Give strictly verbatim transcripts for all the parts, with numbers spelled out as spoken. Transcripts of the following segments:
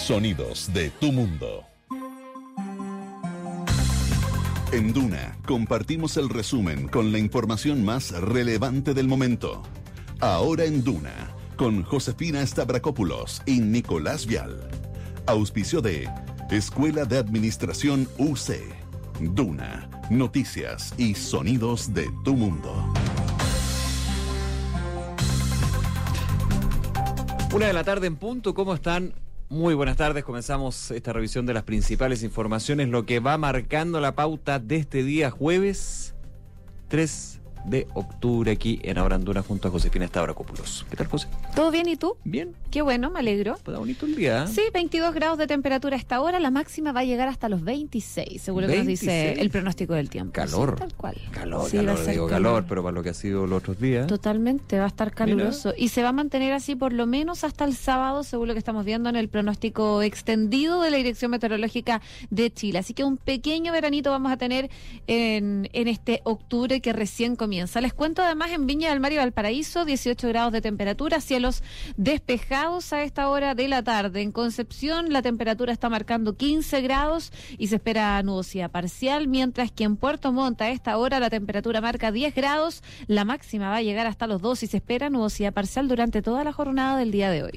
Sonidos de tu mundo. En Duna compartimos el resumen con la información más relevante del momento. Ahora en Duna, con Josefina Stavrakopoulos y Nicolás Vial. Auspicio de Escuela de Administración U C. Duna, noticias y sonidos de tu mundo. Una de la tarde en punto, ¿cómo están? Muy buenas tardes, comenzamos esta revisión de las principales informaciones, lo que va marcando la pauta de este día jueves tres de octubre aquí en Ahora en Duna junto a Josefina Stavrakopoulos. ¿Qué tal, José? ¿Todo bien y tú? Bien. Qué bueno, me alegro. Pues bonito el día, ¿eh? Sí, veintidós grados de temperatura a esta hora, la máxima va a llegar hasta los veintiséis, seguro que nos dice el pronóstico del tiempo. Calor. Sí, tal cual. Calor, sí, calor, digo calor, calor, pero para lo que ha sido los otros días. Totalmente, va a estar caluroso. Mira. Y se va a mantener así por lo menos hasta el sábado, según lo que estamos viendo en el pronóstico extendido de la Dirección Meteorológica de Chile. Así que un pequeño veranito vamos a tener en, en este octubre que recién comienza. Les cuento además en Viña del Mar y Valparaíso, dieciocho grados de temperatura, cielos despejados a esta hora de la tarde. En Concepción la temperatura está marcando quince grados y se espera nubosidad parcial, mientras que en Puerto Montt a esta hora la temperatura marca diez grados, la máxima va a llegar hasta los dos y se espera nubosidad parcial durante toda la jornada del día de hoy.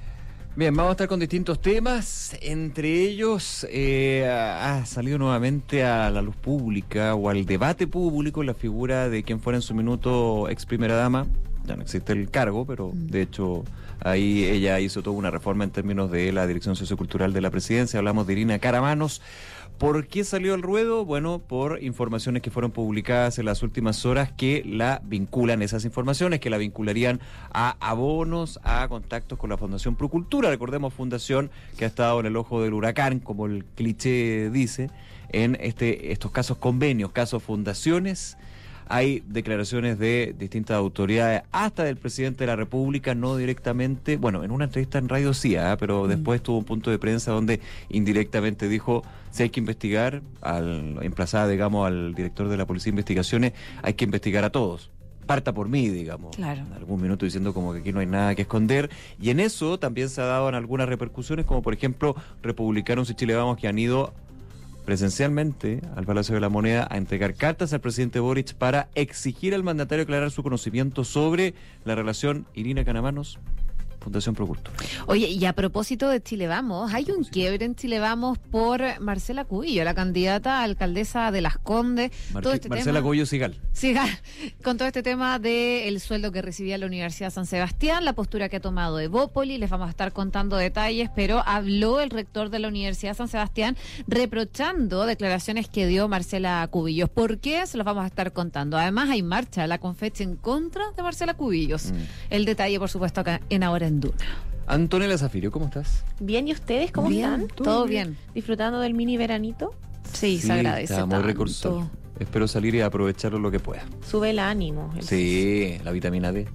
Bien, vamos a estar con distintos temas, entre ellos eh, ha salido nuevamente a la luz pública o al debate público la figura de quien fuera en su minuto ex primera dama. Ya no existe el cargo, pero de hecho ahí ella hizo toda una reforma en términos de la dirección sociocultural de la presidencia. Hablamos de Irina Karamanos. ¿Por qué salió al ruedo? Bueno, por informaciones que fueron publicadas en las últimas horas que la vinculan, esas informaciones que la vincularían a abonos, a contactos con la Fundación Procultura. Recordemos, fundación que ha estado en el ojo del huracán, como el cliché dice, en este estos casos convenios, casos fundaciones. Hay declaraciones de distintas autoridades, hasta del presidente de la República, no directamente, bueno, en una entrevista en Radio C I A, ¿eh? pero mm. después tuvo un punto de prensa donde indirectamente dijo, si hay que investigar, al emplazada, digamos, al director de la Policía de Investigaciones, hay que investigar a todos. Parta por mí, digamos. Claro. En algún minuto diciendo como que aquí no hay nada que esconder. Y en eso también se ha dado en algunas repercusiones, como por ejemplo, republicanos y Chile Vamos que han ido presencialmente al Palacio de la Moneda a entregar cartas al presidente Boric para exigir al mandatario aclarar su conocimiento sobre la relación Irina Karamanos Fundación Procultura. Oye, y a propósito de Chile Vamos, hay un quiebre en Chile Vamos por Marcela Cubillo, la candidata a alcaldesa de Las Condes. Mar- todo este Marcela tema, Cubillo Sigal. Sigal, con todo este tema del sueldo que recibía la Universidad San Sebastián, la postura que ha tomado Evópoli, les vamos a estar contando detalles, pero habló el rector de la Universidad San Sebastián reprochando declaraciones que dio Marcela Cubillos. ¿Por qué? Se los vamos a estar contando. Además hay marcha, la Confeche en contra de Marcela Cubillos. Mm. El detalle, por supuesto, acá en Ahora en Duna. Antonella Zafirio, ¿cómo estás? Bien, ¿y ustedes cómo bien, están? Todo, todo bien. bien. ¿Disfrutando del mini veranito? Sí, sí, se agradece. Está muy recursor. Espero salir y aprovecharlo lo que pueda. Sube el ánimo. El sí, la vitamina D.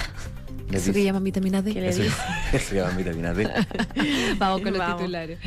¿Eso que llaman vitamina D? ¿Qué le Eso, dice? Eso se llama vitamina D. Vamos con los Vamos. titulares.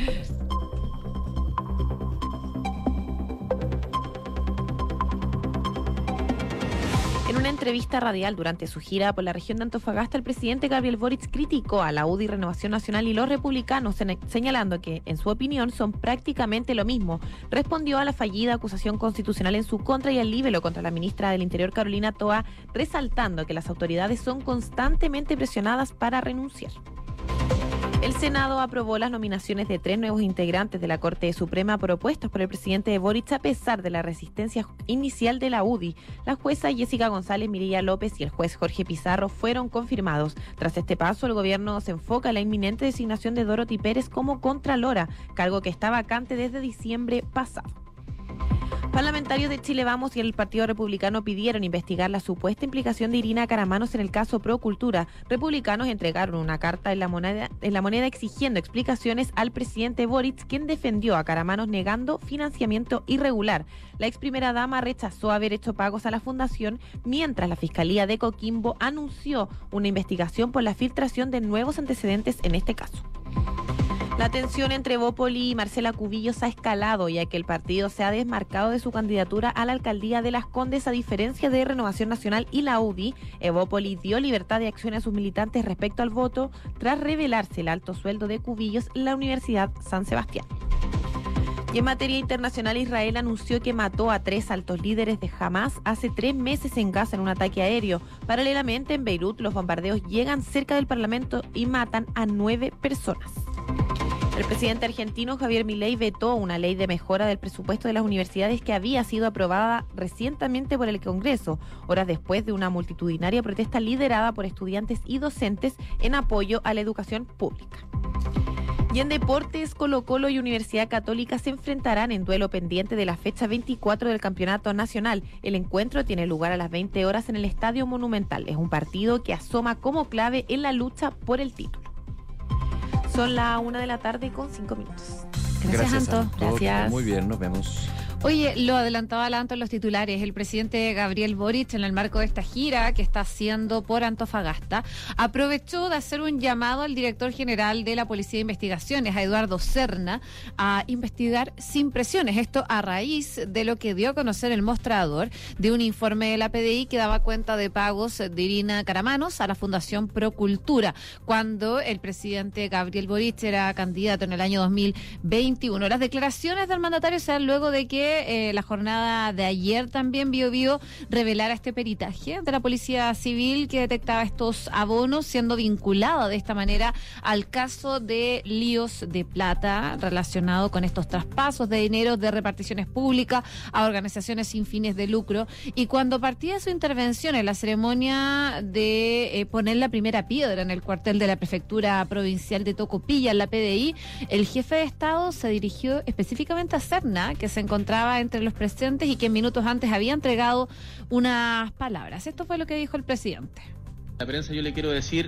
En una entrevista radial durante su gira por la región de Antofagasta, el presidente Gabriel Boric criticó a la U D I, Renovación Nacional y los republicanos, señalando que, en su opinión, son prácticamente lo mismo. Respondió a la fallida acusación constitucional en su contra y al libelo contra la ministra del Interior, Carolina Toa, resaltando que las autoridades son constantemente presionadas para renunciar. El Senado aprobó las nominaciones de tres nuevos integrantes de la Corte Suprema propuestos por el presidente Boric a pesar de la resistencia inicial de la U D I. La jueza Jessica González, Mireya López y el juez Jorge Pizarro fueron confirmados. Tras este paso, el gobierno se enfoca en la inminente designación de Dorothy Pérez como contralora, cargo que está vacante desde diciembre pasado. Parlamentarios de Chile Vamos y el Partido Republicano pidieron investigar la supuesta implicación de Irina Karamanos en el caso Procultura. Republicanos entregaron una carta en la moneda, en la moneda exigiendo explicaciones al presidente Boric, quien defendió a Karamanos negando financiamiento irregular. La ex primera dama rechazó haber hecho pagos a la fundación, mientras la Fiscalía de Coquimbo anunció una investigación por la filtración de nuevos antecedentes en este caso. La tensión entre Evópoli y Marcela Cubillos ha escalado, ya que el partido se ha desmarcado de su candidatura a la alcaldía de Las Condes, a diferencia de Renovación Nacional y la U D I. Evópoli dio libertad de acción a sus militantes respecto al voto, tras revelarse el alto sueldo de Cubillos en la Universidad San Sebastián. Y en materia internacional, Israel anunció que mató a tres altos líderes de Hamas hace tres meses en Gaza en un ataque aéreo. Paralelamente, en Beirut, los bombardeos llegan cerca del Parlamento y matan a nueve personas. El presidente argentino Javier Milei vetó una ley de mejora del presupuesto de las universidades que había sido aprobada recientemente por el Congreso, horas después de una multitudinaria protesta liderada por estudiantes y docentes en apoyo a la educación pública. Y en deportes, Colo-Colo y Universidad Católica se enfrentarán en duelo pendiente de la fecha veinticuatro del Campeonato Nacional. El encuentro tiene lugar a las veinte horas en el Estadio Monumental. Es un partido que asoma como clave en la lucha por el título. Son la una de la tarde con cinco minutos. Gracias, Gracias Anto. Anto. Gracias. Muy bien, nos vemos. Oye, lo adelantaba la Anto en los titulares. El presidente Gabriel Boric, en el marco de esta gira que está haciendo por Antofagasta, aprovechó de hacer un llamado al director general de la Policía de Investigaciones, a Eduardo Serna, a investigar sin presiones. Esto a raíz de lo que dio a conocer el mostrador de un informe de la P D I que daba cuenta de pagos de Irina Caramanos a la Fundación Procultura, cuando el presidente Gabriel Boric era candidato en el año dos mil veintiuno. Las declaraciones del mandatario se dan luego de que Eh, la jornada de ayer también Bio Bio revelara este peritaje de la Policía Civil que detectaba estos abonos, siendo vinculado de esta manera al caso de líos de plata relacionado con estos traspasos de dinero de reparticiones públicas a organizaciones sin fines de lucro. Y cuando partía su intervención en la ceremonia de eh, poner la primera piedra en el cuartel de la Prefectura Provincial de Tocopilla, en la P D I, el jefe de Estado se dirigió específicamente a Serna, que se encontraba entre los presentes y que minutos antes había entregado unas palabras. Esto fue lo que dijo el presidente. A la prensa yo le quiero decir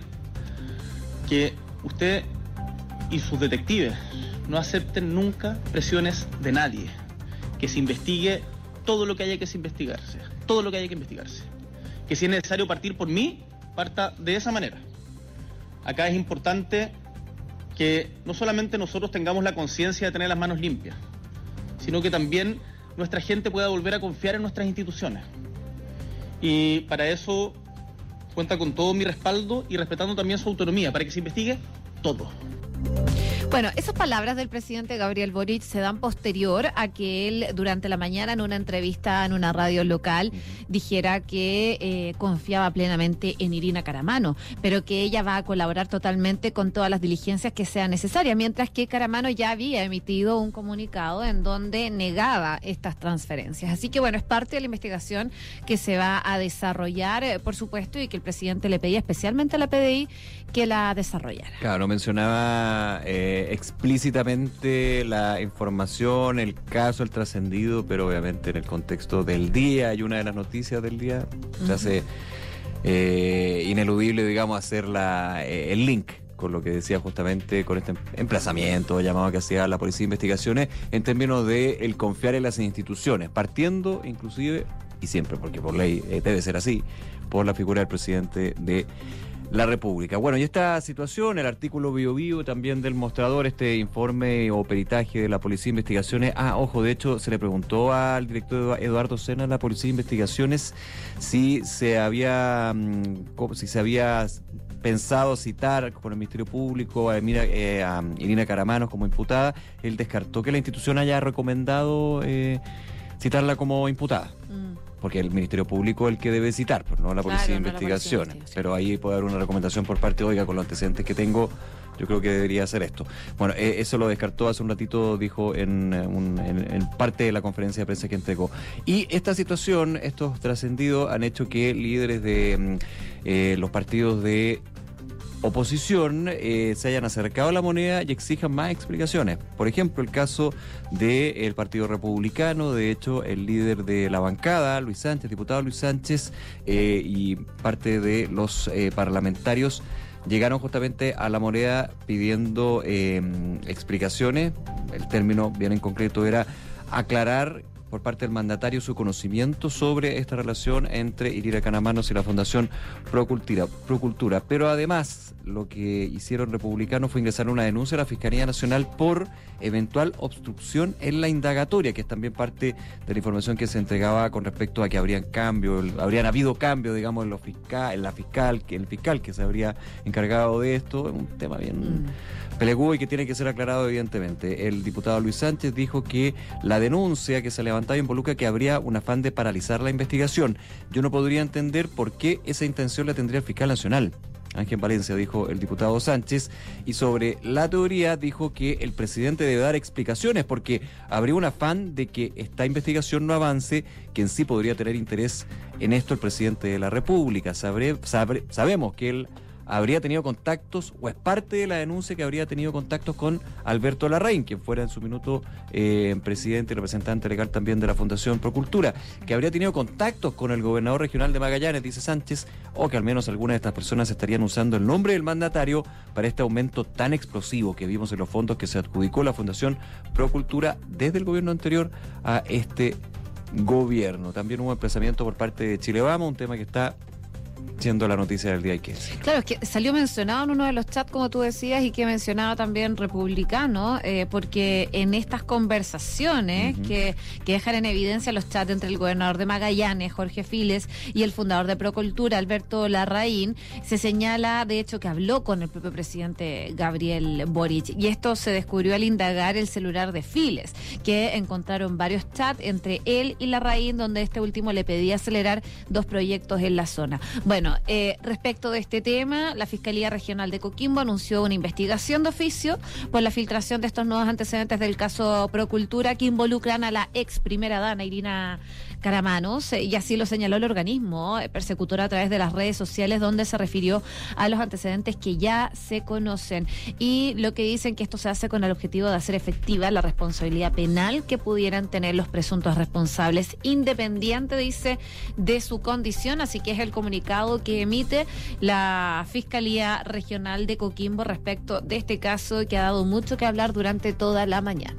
que usted y sus detectives no acepten nunca presiones de nadie, que se investigue todo lo que haya que se investigarse, todo lo que haya que investigarse, que si es necesario partir por mí, parta de esa manera. Acá es importante que no solamente nosotros tengamos la conciencia de tener las manos limpias, sino que también nuestra gente pueda volver a confiar en nuestras instituciones. Y para eso cuenta con todo mi respaldo y respetando también su autonomía, para que se investigue todo. Bueno, esas palabras del presidente Gabriel Boric se dan posterior a que él durante la mañana en una entrevista en una radio local dijera que eh, confiaba plenamente en Irina Caramano, pero que ella va a colaborar totalmente con todas las diligencias que sean necesarias, mientras que Caramano ya había emitido un comunicado en donde negaba estas transferencias. Así que bueno, es parte de la investigación que se va a desarrollar, eh, por supuesto, y que el presidente le pedía especialmente a la P D I que la desarrollara. Claro, mencionaba eh, explícitamente la información, el caso, el trascendido, pero obviamente en el contexto del día, y una de las noticias del día, uh-huh. se hace eh, ineludible, digamos, hacer la, eh, el link con lo que decía justamente con este emplazamiento, llamado que hacía la Policía de Investigaciones, en términos de el confiar en las instituciones, partiendo inclusive, y siempre, porque por ley eh, debe ser así, por la figura del presidente de la República. Bueno, y esta situación, el artículo Bio Bio también del mostrador, este informe o peritaje de la Policía de Investigaciones. Ah, ojo, de hecho, se le preguntó al director Eduardo Serna de la Policía de Investigaciones si se había, si se había pensado citar por el Ministerio Público a, Emira, eh, a Irina Caramanos como imputada. Él descartó que la institución haya recomendado eh, citarla como imputada. Mm. Porque el Ministerio Público es el que debe citar, pues no la Policía de Investigaciones. Pero ahí puede haber una recomendación por parte, oiga, con los antecedentes que tengo, yo creo que debería hacer esto. Bueno, eh, eso lo descartó hace un ratito, dijo en, un, en, en parte de la conferencia de prensa que entregó. Y esta situación, estos trascendidos, han hecho que líderes de eh, los partidos de oposición eh, se hayan acercado a la moneda y exijan más explicaciones. Por ejemplo, el caso del Partido Republicano. De hecho, el líder de la bancada, Luis Sánchez, diputado Luis Sánchez, eh, y parte de los eh, parlamentarios llegaron justamente a la moneda pidiendo eh, explicaciones. El término bien en concreto era aclarar por parte del mandatario su conocimiento sobre esta relación entre Irina Canamanos y la Fundación Procultura, Procultura. Pero además, lo que hicieron republicanos fue ingresar una denuncia a la Fiscalía Nacional por eventual obstrucción en la indagatoria, que es también parte de la información que se entregaba con respecto a que habrían cambio, habrían habido cambio, digamos, en los fiscal, en la fiscal, que el fiscal que se habría encargado de esto. Es un tema bien mm. peleagudo y que tiene que ser aclarado evidentemente. El diputado Luis Sánchez dijo que la denuncia que se levantaba involucra que habría un afán de paralizar la investigación. Yo no podría entender por qué esa intención la tendría el fiscal nacional. Ángel Valencia, dijo el diputado Sánchez, y sobre la teoría dijo que el presidente debe dar explicaciones porque habría un afán de que esta investigación no avance, que en sí podría tener interés en esto el presidente de la República. Sabré, sabré, sabemos que él habría tenido contactos, o es parte de la denuncia que habría tenido contactos con Alberto Larraín, quien fuera en su minuto eh, presidente y representante legal también de la Fundación Procultura, que habría tenido contactos con el gobernador regional de Magallanes, dice Sánchez, o que al menos algunas de estas personas estarían usando el nombre del mandatario para este aumento tan explosivo que vimos en los fondos que se adjudicó la Fundación Procultura desde el gobierno anterior a este gobierno. También hubo emplazamiento por parte de Chile Vamos, un tema que está siendo la noticia del día, hay que decir. Claro, es que salió mencionado en uno de los chats, como tú decías, y que mencionaba también republicano, eh, porque en estas conversaciones uh-huh. que, que dejan en evidencia los chats entre el gobernador de Magallanes, Jorge Files, y el fundador de Procultura, Alberto Larraín, se señala, de hecho, que habló con el propio presidente Gabriel Boric, y esto se descubrió al indagar el celular de Files, que encontraron varios chats entre él y Larraín, donde este último le pedía acelerar dos proyectos en la zona. Bueno, eh, respecto de este tema, la Fiscalía Regional de Coquimbo anunció una investigación de oficio por la filtración de estos nuevos antecedentes del caso Procultura que involucran a la ex primera dama Irina Canamanos, eh, y así lo señaló el organismo eh, persecutor a través de las redes sociales, donde se refirió a los antecedentes que ya se conocen, y lo que dicen que esto se hace con el objetivo de hacer efectiva la responsabilidad penal que pudieran tener los presuntos responsables, independiente, dice, de su condición. Así que es el comunicado que emite la Fiscalía Regional de Coquimbo respecto de este caso que ha dado mucho que hablar durante toda la mañana.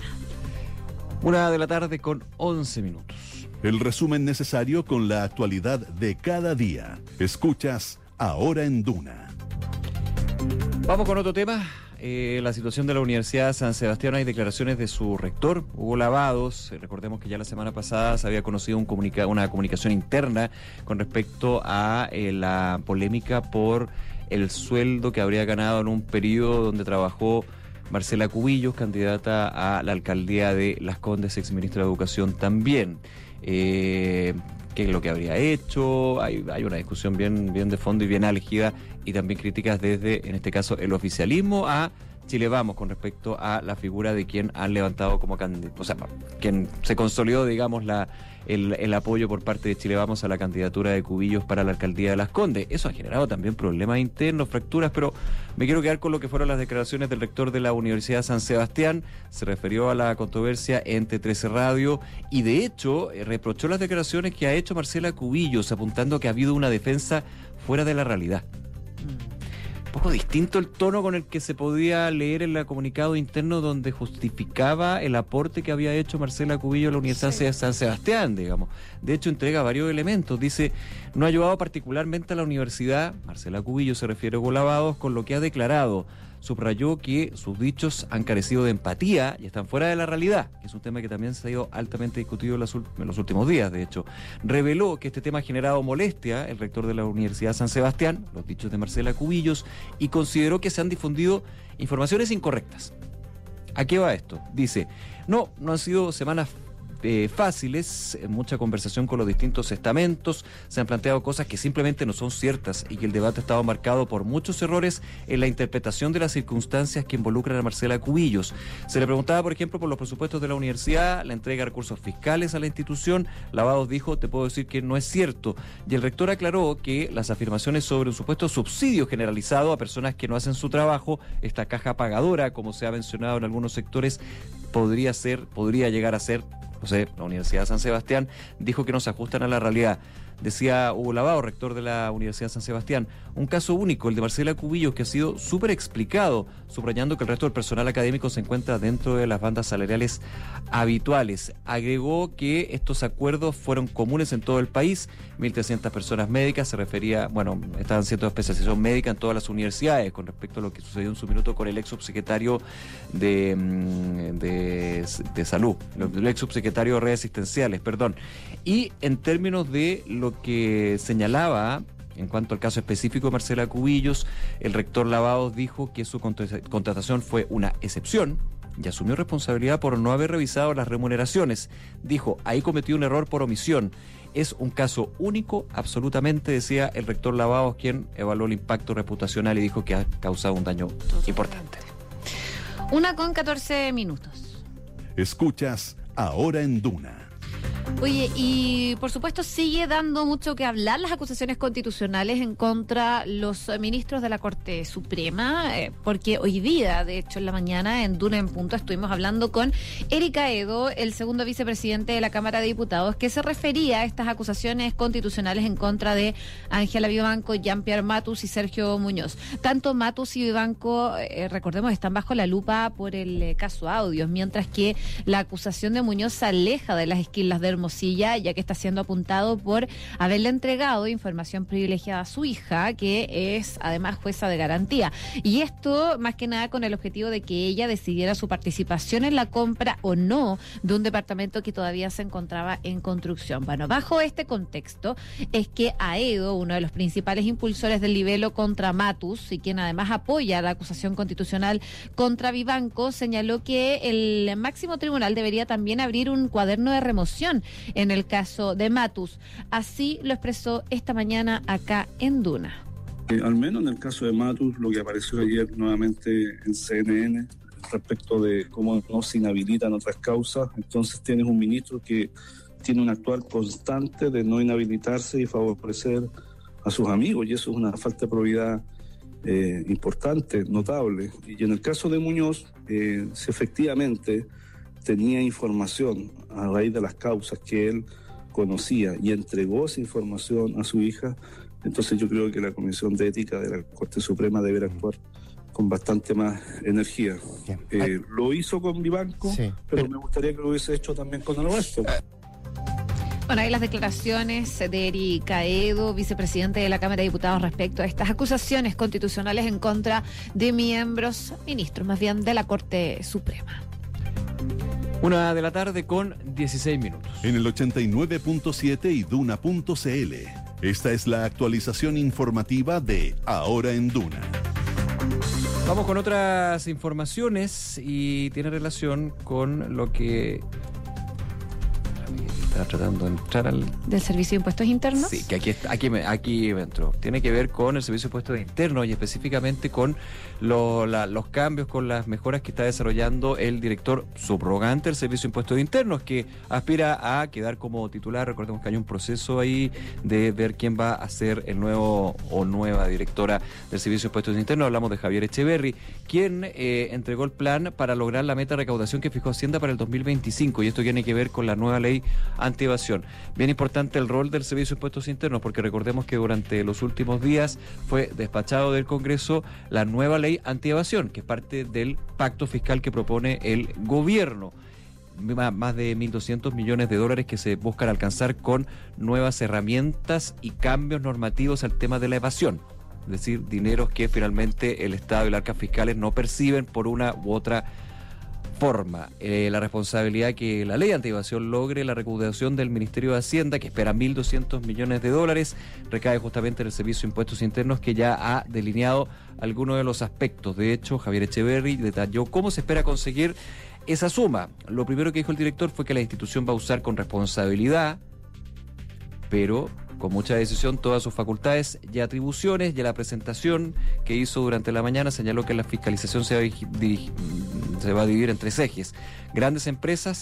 Una de la tarde con once minutos. El resumen necesario con la actualidad de cada día. Escuchas Ahora en Duna. Vamos con otro tema. Eh, la situación de la Universidad de San Sebastián. Hay declaraciones de su rector, Hugo Lavados. Eh, recordemos que ya la semana pasada se había conocido un comunica- una comunicación interna con respecto a eh, la polémica por el sueldo que habría ganado en un periodo donde trabajó Marcela Cubillos, candidata a la alcaldía de Las Condes, exministra de Educación también. Eh, qué es lo que habría hecho. Hay, hay una discusión bien, bien de fondo y bien álgida, y también críticas desde, en este caso, el oficialismo a Chile Vamos con respecto a la figura de quien han levantado como candidato, o sea, quien se consolidó, digamos, la el, el apoyo por parte de Chile Vamos a la candidatura de Cubillos para la alcaldía de Las Condes. Eso ha generado también problemas internos, fracturas, pero me quiero quedar con lo que fueron las declaraciones del rector de la Universidad de San Sebastián. Se refirió a la controversia en T trece Radio y, de hecho, eh, reprochó las declaraciones que ha hecho Marcela Cubillos, apuntando que ha habido una defensa fuera de la realidad. Un poco distinto el tono con el que se podía leer en el comunicado interno, donde justificaba el aporte que había hecho Marcela Cubillos a la Universidad sí. de San Sebastián, digamos. De hecho, entrega varios elementos. Dice, no ha ayudado particularmente a la universidad, Marcela Cubillos se refiere a Hugo Lavados, con lo que ha declarado. Subrayó que sus dichos han carecido de empatía y están fuera de la realidad, que es un tema que también se ha ido altamente discutido en los, en los últimos días, de hecho. Reveló que este tema ha generado molestia el rector de la Universidad de San Sebastián, los dichos de Marcela Cubillos, y consideró que se han difundido informaciones incorrectas. ¿A qué va esto? Dice, no, no han sido semanas Eh, fáciles, mucha conversación con los distintos estamentos, se han planteado cosas que simplemente no son ciertas y que el debate ha estado marcado por muchos errores en la interpretación de las circunstancias que involucran a Marcela Cubillos. Se le preguntaba, por ejemplo, por los presupuestos de la universidad, la entrega de recursos fiscales a la institución. Lavados dijo, te puedo decir que no es cierto, y el rector aclaró que las afirmaciones sobre un supuesto subsidio generalizado a personas que no hacen su trabajo, esta caja pagadora, como se ha mencionado en algunos sectores, podría ser, podría llegar a ser José, la Universidad de San Sebastián, dijo que no se ajustan a la realidad. Decía Hugo Lavado, rector de la Universidad de San Sebastián, un caso único, el de Marcela Cubillos, que ha sido súper explicado, subrayando que el resto del personal académico se encuentra dentro de las bandas salariales habituales. Agregó que estos acuerdos fueron comunes en todo el país, mil trescientas personas médicas, se refería, bueno, estaban haciendo especialización médica en todas las universidades, con respecto a lo que sucedió en su minuto con el ex subsecretario de, de, de salud, el ex subsecretario de redes asistenciales, perdón. Y en términos de lo que señalaba, en cuanto al caso específico de Marcela Cubillos, el rector Lavados dijo que su contratación fue una excepción y asumió responsabilidad por no haber revisado las remuneraciones. Dijo, ahí cometió un error por omisión. Es un caso único, absolutamente, decía el rector Lavados, quien evaluó el impacto reputacional y dijo que ha causado un daño importante. Una con catorce minutos. Escuchas Ahora en Duna. Oye, y por supuesto sigue dando mucho que hablar las acusaciones constitucionales en contra los ministros de la Corte Suprema, eh, porque hoy día, de hecho en la mañana, en Duna en Punto, estuvimos hablando con Eric Aedo, el segundo vicepresidente de la Cámara de Diputados, que se refería a estas acusaciones constitucionales en contra de Ángela Vivanco, Jean-Pierre Matus y Sergio Muñoz. Tanto Matus y Vivanco, eh, recordemos, están bajo la lupa por el eh, caso Audios, mientras que la acusación de Muñoz se aleja de las esquilas de Hermosilla, ya que está siendo apuntado por haberle entregado información privilegiada a su hija, que es además jueza de garantía. Y esto más que nada con el objetivo de que ella decidiera su participación en la compra o no de un departamento que todavía se encontraba en construcción. Bueno, bajo este contexto es que Aedo, uno de los principales impulsores del libelo contra Matus y quien además apoya la acusación constitucional contra Vivanco, señaló que el máximo tribunal debería también abrir un cuaderno de remoción en el caso de Matus. Así lo expresó esta mañana acá en Duna. Eh, al menos en el caso de Matus, lo que apareció ayer nuevamente en C N N respecto de cómo no se inhabilitan otras causas, entonces tienes un ministro que tiene un actuar constante de no inhabilitarse y favorecer a sus amigos, y eso es una falta de probidad eh, importante, notable. Y en el caso de Muñoz, eh, si efectivamente tenía información a raíz de las causas que él conocía y entregó esa información a su hija, entonces yo creo que la Comisión de Ética de la Corte Suprema deberá actuar con bastante más energía. Eh, lo hizo con Vivanco, sí, pero, pero me gustaría que lo hubiese hecho también con el resto. Bueno, hay las declaraciones de Eric Aedo, vicepresidente de la Cámara de Diputados, respecto a estas acusaciones constitucionales en contra de miembros, ministros más bien, de la Corte Suprema. Una de la tarde con dieciséis minutos. En el ochenta y nueve punto siete y duna punto c l. Esta es la actualización informativa de Ahora en Duna. Vamos con otras informaciones y tiene relación con lo que... Estaba tratando de entrar al... ¿Del Servicio de Impuestos Internos? Sí, que aquí, aquí, me, aquí me entró. Tiene que ver con el Servicio de Impuestos Internos y específicamente con lo, la, los cambios, con las mejoras que está desarrollando el director subrogante del Servicio de Impuestos Internos, que aspira a quedar como titular. Recordemos que hay un proceso ahí de ver quién va a ser el nuevo o nueva directora del Servicio de Impuestos Internos. Hablamos de Javier Echeverry, quien eh, entregó el plan para lograr la meta de recaudación que fijó Hacienda para el dos mil veinticinco, y esto tiene que ver con la nueva ley antievasión. Bien importante el rol del Servicio de Impuestos Internos, porque recordemos que durante los últimos días fue despachado del Congreso la nueva ley antievasión, que es parte del pacto fiscal que propone el gobierno. Más de mil doscientos millones de dólares que se buscan alcanzar con nuevas herramientas y cambios normativos al tema de la evasión. Es decir, dineros que finalmente el Estado y las arcas fiscales no perciben por una u otra forma. Eh, la responsabilidad que la ley antievasión logre la recaudación del Ministerio de Hacienda, que espera mil doscientos millones de dólares, recae justamente en el Servicio de Impuestos Internos, que ya ha delineado algunos de los aspectos. De hecho, Javier Echeverry detalló cómo se espera conseguir esa suma. Lo primero que dijo el director fue que la institución va a usar con responsabilidad, pero con mucha decisión, todas sus facultades y atribuciones, y a la presentación que hizo durante la mañana señaló que la fiscalización se va a, dirigir, se va a dividir en tres ejes: grandes empresas,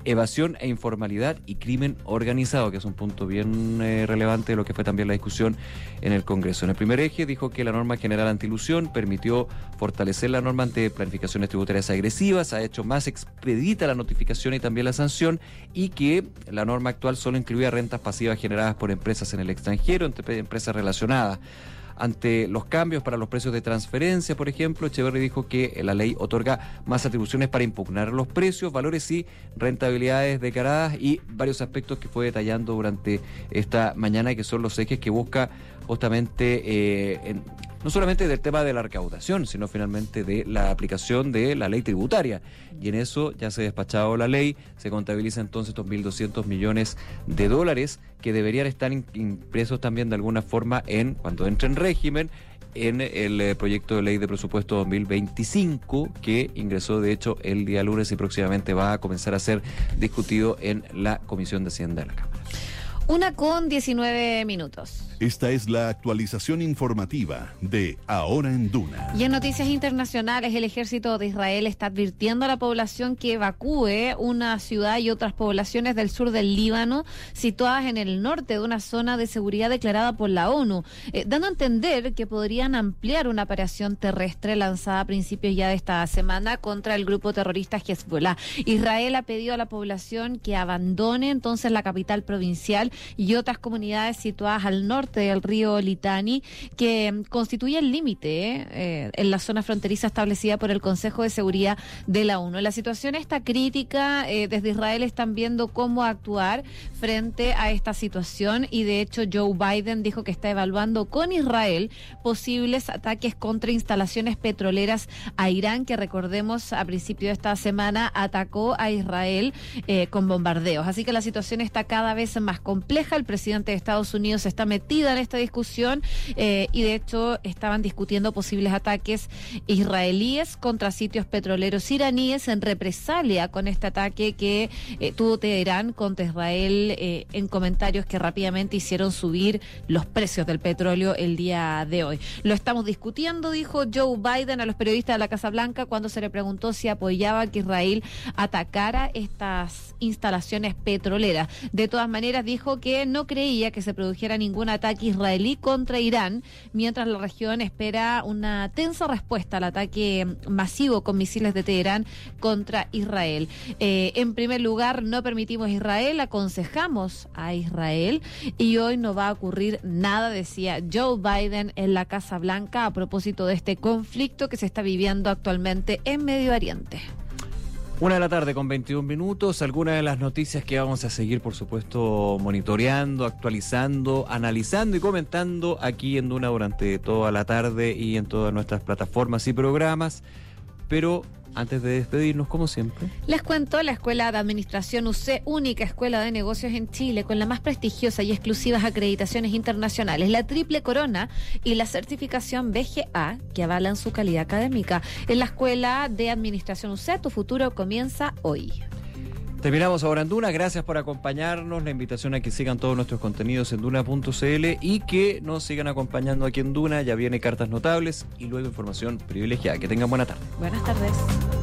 evasión e informalidad y crimen organizado, que es un punto bien eh, relevante de lo que fue también la discusión en el Congreso. En el primer eje dijo que la norma general antiilusión permitió fortalecer la norma ante planificaciones tributarias agresivas, ha hecho más expedita la notificación y también la sanción, y que la norma actual solo incluía rentas pasivas generadas por empresas en el extranjero, entre empresas relacionadas. Ante los cambios para los precios de transferencia, por ejemplo, Echeverri dijo que la ley otorga más atribuciones para impugnar los precios, valores y rentabilidades declaradas, y varios aspectos que fue detallando durante esta mañana, que son los ejes que busca justamente eh, en, no solamente del tema de la recaudación, sino finalmente de la aplicación de la ley tributaria. Y en eso ya se ha despachado la ley, se contabiliza entonces estos mil doscientos millones de dólares que deberían estar impresos también de alguna forma en, cuando entre en régimen, en el eh, proyecto de ley de presupuesto dos mil veinticinco, que ingresó de hecho el día lunes y próximamente va a comenzar a ser discutido en la Comisión de Hacienda de la Cámara. Una con diecinueve minutos. Esta es la actualización informativa de Ahora en Duna. Y en noticias internacionales, el ejército de Israel está advirtiendo a la población que evacúe una ciudad y otras poblaciones del sur del Líbano, situadas en el norte de una zona de seguridad declarada por la ONU, eh, dando a entender que podrían ampliar una operación terrestre lanzada a principios ya de esta semana contra el grupo terrorista Hezbollah. Israel ha pedido a la población que abandone entonces la capital provincial y otras comunidades situadas al norte del río Litani, que constituye el límite eh, en la zona fronteriza establecida por el Consejo de Seguridad de la ONU. La situación está crítica, eh, desde Israel están viendo cómo actuar frente a esta situación, y de hecho Joe Biden dijo que está evaluando con Israel posibles ataques contra instalaciones petroleras a Irán, que recordemos a principio de esta semana atacó a Israel eh, con bombardeos. Así que la situación está cada vez más compleja. El presidente de Estados Unidos está metido en esta discusión eh, y de hecho estaban discutiendo posibles ataques israelíes contra sitios petroleros iraníes en represalia con este ataque que eh, tuvo Teherán contra Israel, eh, en comentarios que rápidamente hicieron subir los precios del petróleo el día de hoy. Lo estamos discutiendo, dijo Joe Biden a los periodistas de la Casa Blanca cuando se le preguntó si apoyaba que Israel atacara estas instalaciones petroleras. De todas maneras, dijo que no creía que se produjera ningún ataque israelí contra Irán, mientras la región espera una tensa respuesta al ataque masivo con misiles de Teherán contra Israel. Eh, en primer lugar, no permitimos a Israel, aconsejamos a Israel, y hoy no va a ocurrir nada, decía Joe Biden en la Casa Blanca a propósito de este conflicto que se está viviendo actualmente en Medio Oriente. Una de la tarde con veintiún minutos, algunas de las noticias que vamos a seguir, por supuesto, monitoreando, actualizando, analizando y comentando aquí en Duna durante toda la tarde y en todas nuestras plataformas y programas. Pero antes de despedirnos, como siempre, les cuento la Escuela de Administración U C, única escuela de negocios en Chile con la más prestigiosa y exclusivas acreditaciones internacionales, la Triple Corona y la certificación B G A, que avalan su calidad académica. En la Escuela de Administración U C, tu futuro comienza hoy. Terminamos ahora en Duna. Gracias por acompañarnos. La invitación a que sigan todos nuestros contenidos en duna punto c l y que nos sigan acompañando aquí en Duna. Ya viene Cartas Notables y luego información privilegiada. Que tengan buena tarde. Buenas tardes.